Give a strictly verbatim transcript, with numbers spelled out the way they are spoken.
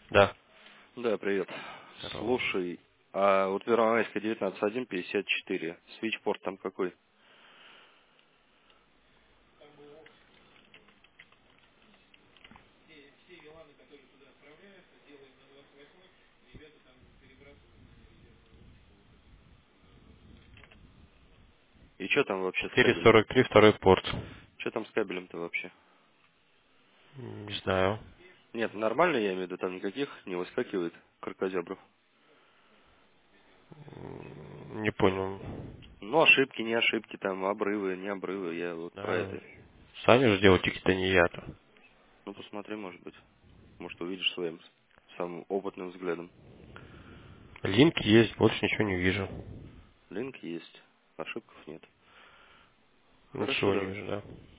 Да. Да, привет. Здорово. Слушай, а вот Первомайская девятнадцать один пятьдесят четыре. Свитчпорт там какой? И что там вообще с четыре кабелем? сорок три, второй порт. Что там с кабелем-то вообще? М, Не знаю. Нет, нормально, я имею в виду, там никаких не выскакивает кракозябров. М, Не понял. Ну, ошибки, не ошибки, там, обрывы, не обрывы, я вот про Да. это. Сами же делать тикеты, не я-то. Ну, посмотри, может быть. Может, увидишь своим самым опытным взглядом. Линк есть, больше ничего не вижу. Линк есть, ошибков нет. Хорошо, Ничего не давай. вижу, да.